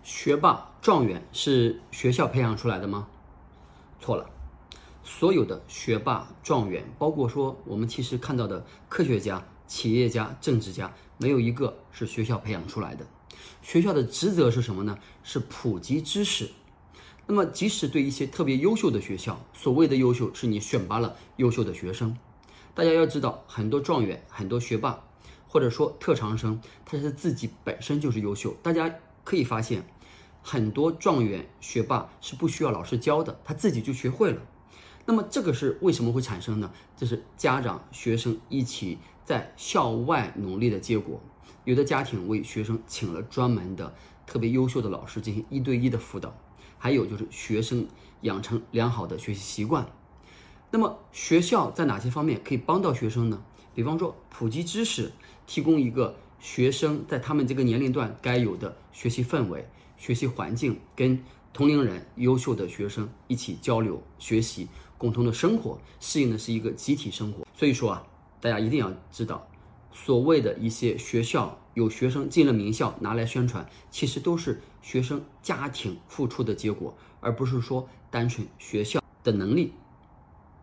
学霸、状元是学校培养出来的吗？错了，所有的学霸、状元，包括说我们其实看到的科学家、企业家、政治家，没有一个是学校培养出来的。学校的职责是什么呢？是普及知识。那么，即使对一些特别优秀的学校，所谓的优秀是你选拔了优秀的学生。大家要知道，很多状元、很多学霸，或者说特长生，他是自己本身就是优秀。大家可以发现，很多状元学霸是不需要老师教的，他自己就学会了。那么这个是为什么会产生呢？这是家长、学生一起在校外努力的结果。有的家庭为学生请了专门的特别优秀的老师进行1对1的辅导，还有就是学生养成良好的学习习惯。那么学校在哪些方面可以帮到学生呢？比方说普及知识，提供一个学生在他们这个年龄段该有的学习氛围、学习环境，跟同龄人优秀的学生一起交流学习，共同的生活，适应的是一个集体生活。所以说啊，大家一定要知道，所谓的一些学校有学生进了名校拿来宣传，其实都是学生家庭付出的结果，而不是说单纯学校的能力